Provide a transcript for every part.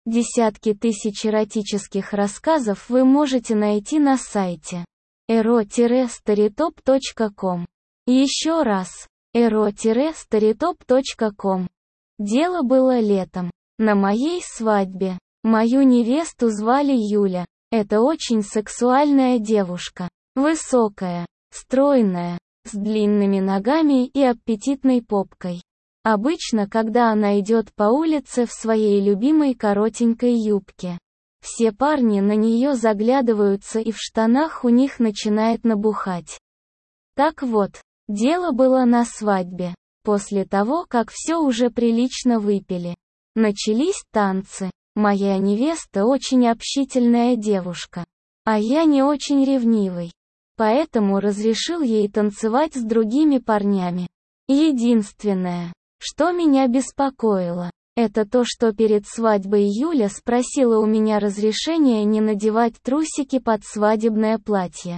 Десятки тысяч эротических рассказов вы можете найти на сайте ero-storytop.com. Еще раз, ero-storytop.com. Дело было летом, на моей свадьбе. Мою невесту звали Юля. Это очень сексуальная девушка. Высокая, стройная, с длинными ногами и аппетитной попкой. Обычно, когда она идет по улице в своей любимой коротенькой юбке, все парни на нее заглядываются и в штанах у них начинает набухать. Так вот, дело было на свадьбе. После того, как все уже прилично выпили, начались танцы. Моя невеста очень общительная девушка, а я не очень ревнивый. Поэтому разрешил ей танцевать с другими парнями. Единственное, что меня беспокоило, это то, что перед свадьбой Юля спросила у меня разрешения не надевать трусики под свадебное платье,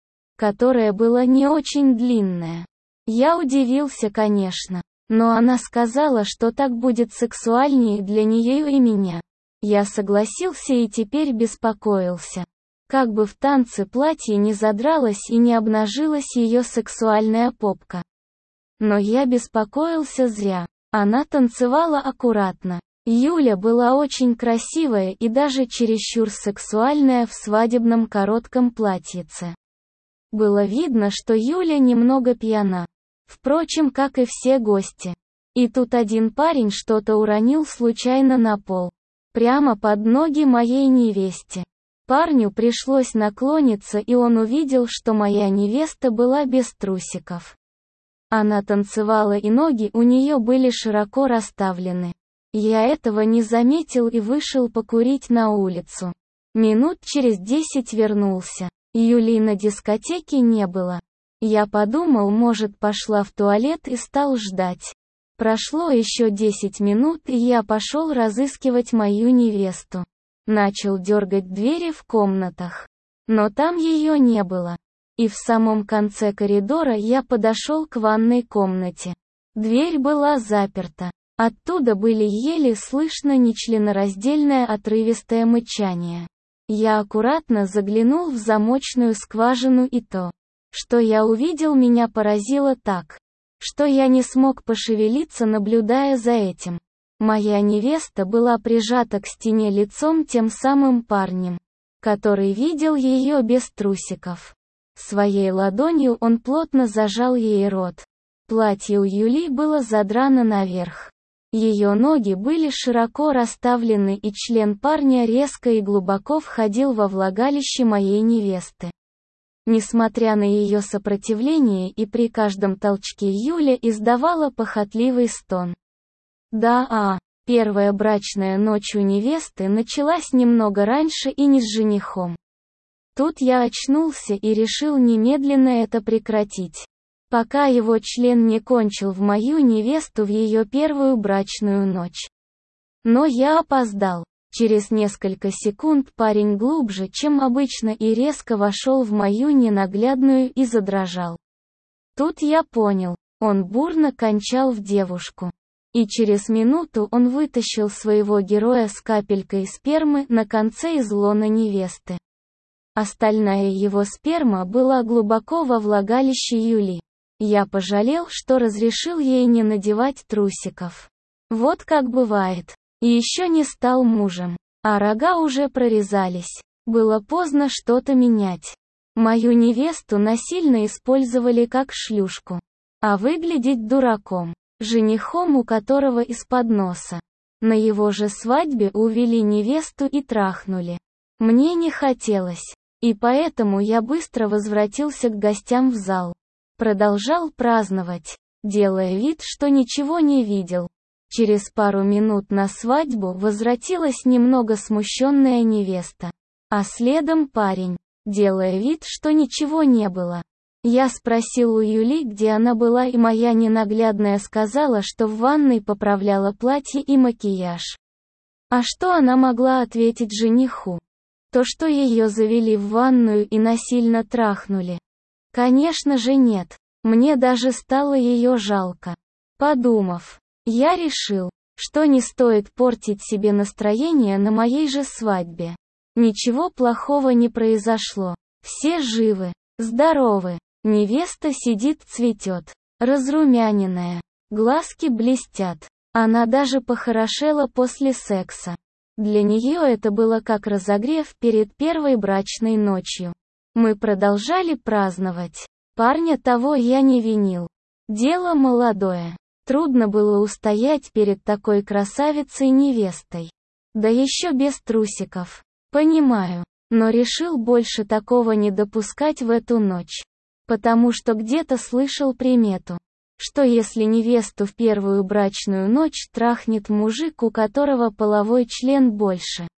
которое было не очень длинное. Я удивился, конечно, но она сказала, что так будет сексуальнее для нее и меня. Я согласился и теперь беспокоился, как бы в танце платье не задралось и не обнажилась ее сексуальная попка. Но я беспокоился зря. Она танцевала аккуратно. Юля была очень красивая и даже чересчур сексуальная в свадебном коротком платьице. Было видно, что Юля немного пьяна. Впрочем, как и все гости. И тут один парень что-то уронил случайно на пол. Прямо под ноги моей невесте. Парню пришлось наклониться, и он увидел, что моя невеста была без трусиков. Она танцевала, и ноги у нее были широко расставлены. Я этого не заметил и вышел покурить на улицу. Минут через 10 вернулся. Юли на дискотеке не было. Я подумал, может, пошла в туалет, и стал ждать. Прошло еще 10 минут, и я пошел разыскивать мою невесту. Начал дергать двери в комнатах. Но там ее не было. И в самом конце коридора я подошел к ванной комнате. Дверь была заперта. Оттуда были еле слышно нечленораздельное отрывистое мычание. Я аккуратно заглянул в замочную скважину, и то, что я увидел, меня поразило так, что я не смог пошевелиться, наблюдая за этим. Моя невеста была прижата к стене лицом тем самым парнем, который видел ее без трусиков. Своей ладонью он плотно зажал ей рот. Платье у Юли было задрано наверх. Ее ноги были широко расставлены, и член парня резко и глубоко входил во влагалище моей невесты. Несмотря на ее сопротивление и при каждом толчке Юля издавала похотливый стон. Первая брачная ночь у невесты началась немного раньше и не с женихом. Тут я очнулся и решил немедленно это прекратить, пока его член не кончил в мою невесту в ее первую брачную ночь. Но я опоздал. Через несколько секунд парень глубже, чем обычно, и резко вошел в мою ненаглядную и задрожал. Тут я понял, он бурно кончал в девушку. И через минуту он вытащил своего героя с капелькой спермы на конце из лона невесты. Остальная его сперма была глубоко во влагалище Юли. Я пожалел, что разрешил ей не надевать трусиков. Вот как бывает. И еще не стал мужем. А рога уже прорезались. Было поздно что-то менять. Мою невесту насильно использовали как шлюшку. А выглядеть дураком, женихом у которого из-под носа. На его же свадьбе увели невесту и трахнули. Мне не хотелось. И поэтому я быстро возвратился к гостям в зал. Продолжал праздновать, делая вид, что ничего не видел. Через пару минут на свадьбу возвратилась немного смущенная невеста. А следом парень, делая вид, что ничего не было. Я спросил у Юли, где она была, и моя ненаглядная сказала, что в ванной поправляла платье и макияж. А что она могла ответить жениху? То, что ее завели в ванную и насильно трахнули. Конечно же нет. Мне даже стало ее жалко. Подумав, я решил, что не стоит портить себе настроение на моей же свадьбе. Ничего плохого не произошло. Все живы, здоровы. Невеста сидит, цветет, разрумяненная. Глазки блестят. Она даже похорошела после секса. Для нее это было как разогрев перед первой брачной ночью. Мы продолжали праздновать. Парня того я не винил. Дело молодое. Трудно было устоять перед такой красавицей-невестой. Да еще без трусиков. Понимаю, но решил больше такого не допускать в эту ночь. Потому что где-то слышал примету, что если невесту в первую брачную ночь трахнет мужик, у которого половой член больше,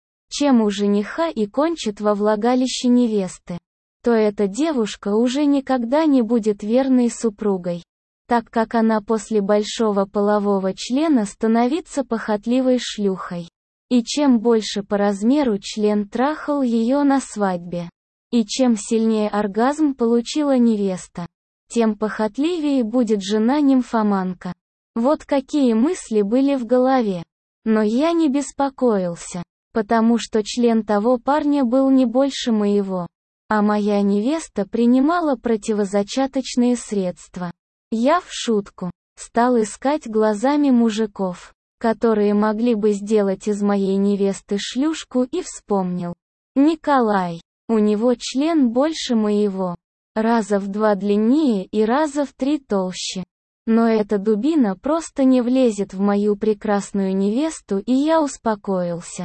чем у жениха, и кончит во влагалище невесты, то эта девушка уже никогда не будет верной супругой, так как она после большого полового члена становится похотливой шлюхой. И чем больше по размеру член трахал ее на свадьбе, и чем сильнее оргазм получила невеста, тем похотливее будет жена-нимфоманка. Вот какие мысли были в голове. Но я не беспокоился, потому что член того парня был не больше моего, а моя невеста принимала противозачаточные средства. Я в шутку стал искать глазами мужиков, которые могли бы сделать из моей невесты шлюшку, и вспомнил. Николай. У него член больше моего. Раза в 2 длиннее и раза в 3 толще. Но эта дубина просто не влезет в мою прекрасную невесту, и я успокоился,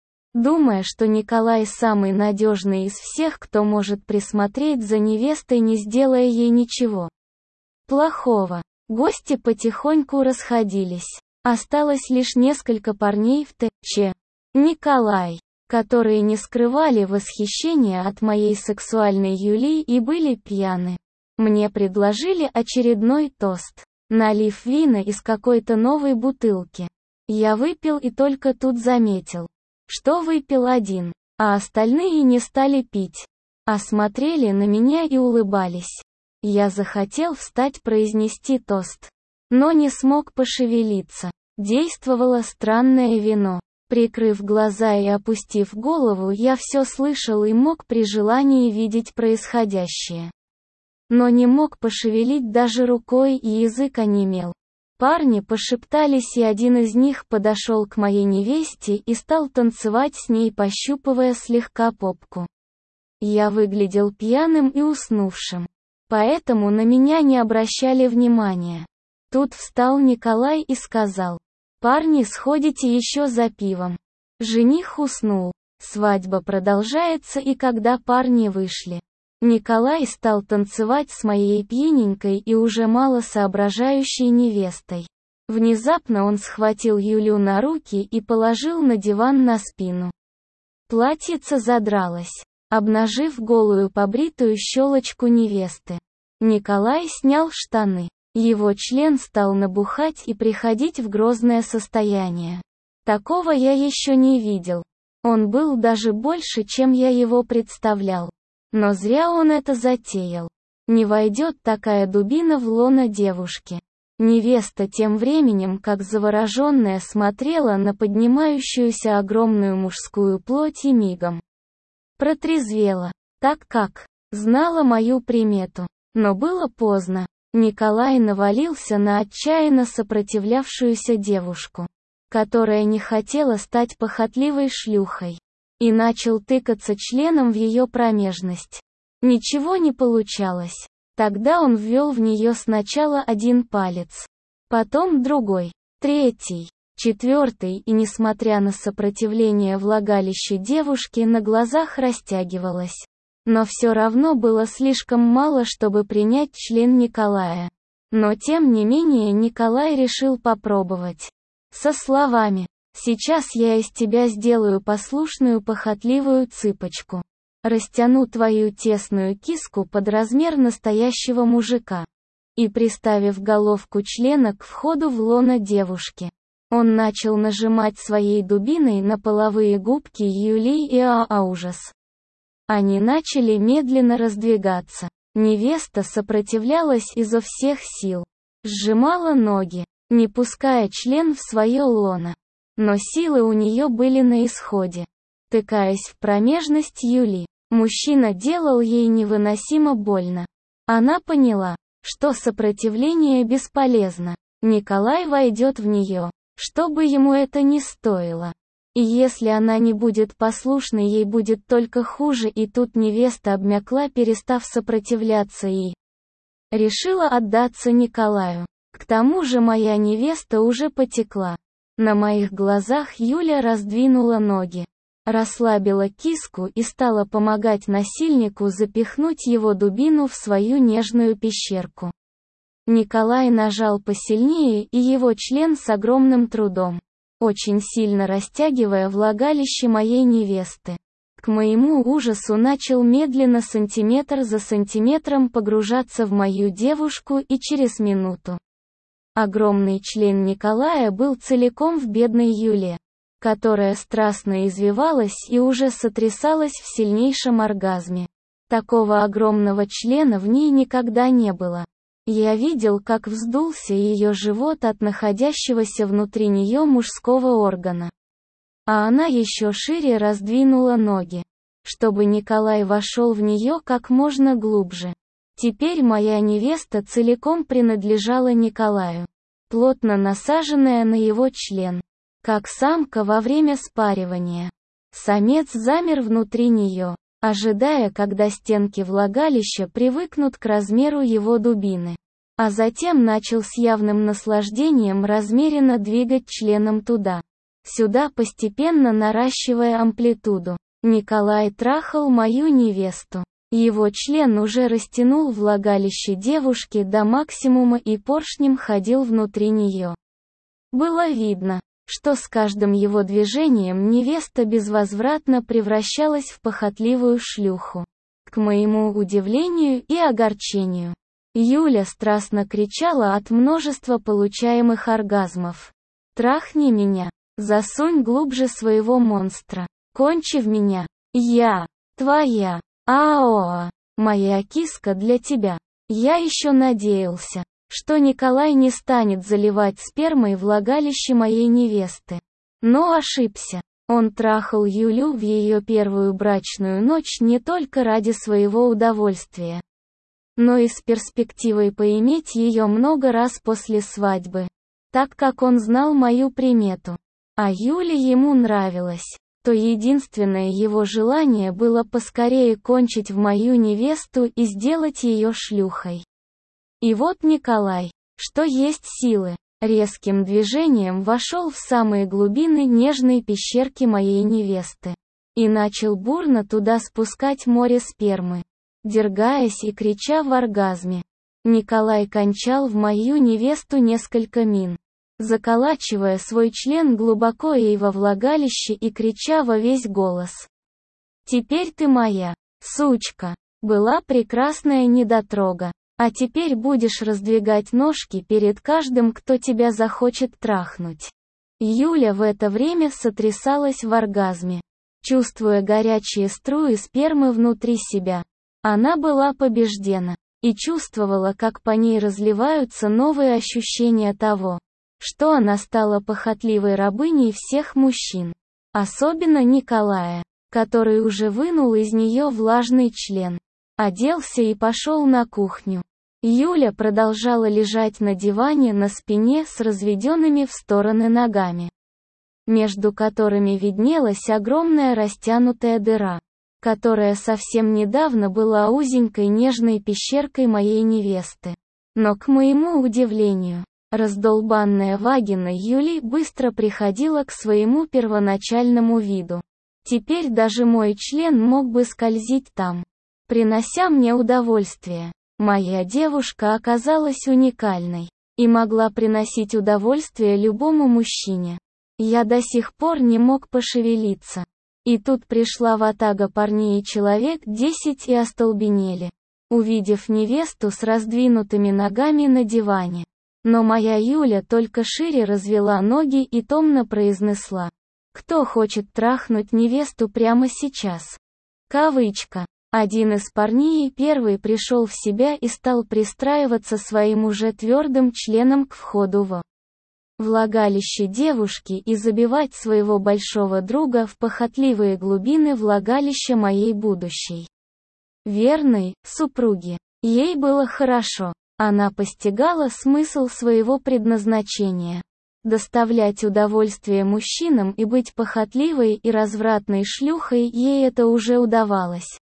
думая, что Николай самый надежный из всех, кто может присмотреть за невестой, не сделая ей ничего плохого. Гости потихоньку расходились. Осталось лишь несколько парней в ТЧ. Николай, которые не скрывали восхищения от моей сексуальной Юлии и были пьяны. Мне предложили очередной тост, налив вина из какой-то новой бутылки. Я выпил и только тут заметил, что выпил один, а остальные не стали пить, а смотрели на меня и улыбались. Я захотел встать, произнести тост, но не смог пошевелиться. Действовало странное вино. Прикрыв глаза и опустив голову, я все слышал и мог при желании видеть происходящее. Но не мог пошевелить даже рукой, и язык онемел. Парни пошептались, и один из них подошел к моей невесте и стал танцевать с ней, пощупывая слегка попку. Я выглядел пьяным и уснувшим, поэтому на меня не обращали внимания. Тут встал Николай и сказал: «Парни, сходите еще за пивом». Жених уснул. Свадьба продолжается, и когда парни вышли, Николай стал танцевать с моей пьяненькой и уже мало соображающей невестой. Внезапно он схватил Юлю на руки и положил на диван на спину. Платьице задралось, обнажив голую побритую щелочку невесты. Николай снял штаны. Его член стал набухать и приходить в грозное состояние. Такого я еще не видел. Он был даже больше, чем я его представлял. Но зря он это затеял. Не войдет такая дубина в лоно девушки. Невеста тем временем, как завороженная, смотрела на поднимающуюся огромную мужскую плоть и мигом протрезвела, так как знала мою примету. Но было поздно. Николай навалился на отчаянно сопротивлявшуюся девушку, которая не хотела стать похотливой шлюхой, и начал тыкаться членом в ее промежность. Ничего не получалось. Тогда он ввел в нее сначала один палец, потом другой, третий, четвертый, и несмотря на сопротивление, влагалище девушки на глазах растягивалось. Но все равно было слишком мало, чтобы принять член Николая. Но тем не менее Николай решил попробовать. Со словами: «Сейчас я из тебя сделаю послушную похотливую цыпочку. Растяну твою тесную киску под размер настоящего мужика». И приставив головку члена к входу в лоно девушки, он начал нажимать своей дубиной на половые губки Юлии, и ужас. Они начали медленно раздвигаться. Невеста сопротивлялась изо всех сил, сжимала ноги, не пуская член в свое лоно. Но силы у нее были на исходе. Тыкаясь в промежность Юли, мужчина делал ей невыносимо больно. Она поняла, что сопротивление бесполезно. Николай войдет в нее, что бы ему это ни стоило. И если она не будет послушной, ей будет только хуже. И тут невеста обмякла, перестав сопротивляться, и решила отдаться Николаю. К тому же моя невеста уже потекла. На моих глазах Юля раздвинула ноги, расслабила киску и стала помогать насильнику запихнуть его дубину в свою нежную пещерку. Николай нажал посильнее, и его член с огромным трудом, очень сильно растягивая влагалище моей невесты, к моему ужасу начал медленно сантиметр за сантиметром погружаться в мою девушку, и через минуту огромный член Николая был целиком в бедной Юле, которая страстно извивалась и уже сотрясалась в сильнейшем оргазме. Такого огромного члена в ней никогда не было. Я видел, как вздулся ее живот от находящегося внутри нее мужского органа. А она еще шире раздвинула ноги, чтобы Николай вошел в нее как можно глубже. Теперь моя невеста целиком принадлежала Николаю, плотно насаженная на его член, как самка во время спаривания. Самец замер внутри нее, ожидая, когда стенки влагалища привыкнут к размеру его дубины. А затем начал с явным наслаждением размеренно двигать членом туда-сюда, постепенно наращивая амплитуду. Николай трахал мою невесту. Его член уже растянул влагалище девушки до максимума и поршнем ходил внутри нее. Было видно, что с каждым его движением невеста безвозвратно превращалась в похотливую шлюху. К моему удивлению и огорчению, Юля страстно кричала от множества получаемых оргазмов. «Трахни меня! Засунь глубже своего монстра! Кончи в меня! Я твоя! Аоа! Моя киска для тебя!» Я еще надеялся, что Николай не станет заливать спермой влагалище моей невесты. Но ошибся. Он трахал Юлю в ее первую брачную ночь не только ради своего удовольствия, но и с перспективой поиметь ее много раз после свадьбы, так как он знал мою примету. А Юля ему нравилась, то единственное его желание было поскорее кончить в мою невесту и сделать ее шлюхой. И вот Николай, что есть силы, резким движением вошел в самые глубины нежной пещерки моей невесты и начал бурно туда спускать море спермы, дергаясь и крича в оргазме. Николай кончал в мою невесту несколько мин, заколачивая свой член глубоко ей во влагалище и крича во весь голос: «Теперь ты моя, сучка, была прекрасная недотрога, а теперь будешь раздвигать ножки перед каждым, кто тебя захочет трахнуть». Юля в это время сотрясалась в оргазме, чувствуя горячие струи спермы внутри себя. Она была побеждена и чувствовала, как по ней разливаются новые ощущения того, что она стала похотливой рабыней всех мужчин, особенно Николая, который уже вынул из нее влажный член, оделся и пошел на кухню. Юля продолжала лежать на диване на спине с разведенными в стороны ногами, между которыми виднелась огромная растянутая дыра, которая совсем недавно была узенькой нежной пещеркой моей невесты. Но, к моему удивлению, раздолбанная вагина Юли быстро приходила к своему первоначальному виду. Теперь даже мой член мог бы скользить там, принося мне удовольствие. Моя девушка оказалась уникальной и могла приносить удовольствие любому мужчине. Я до сих пор не мог пошевелиться. И тут пришла ватага парней, и человек 10 и остолбенели, увидев невесту с раздвинутыми ногами на диване. Но моя Юля только шире развела ноги и томно произнесла: «Кто хочет трахнуть невесту прямо сейчас?» Кавычка. Один из парней первый пришел в себя и стал пристраиваться своим уже твердым членом к входу в влагалище девушки и забивать своего большого друга в похотливые глубины влагалища моей будущей верной супруги. Ей было хорошо. Она постигала смысл своего предназначения. Доставлять удовольствие мужчинам и быть похотливой и развратной шлюхой ей это уже удавалось.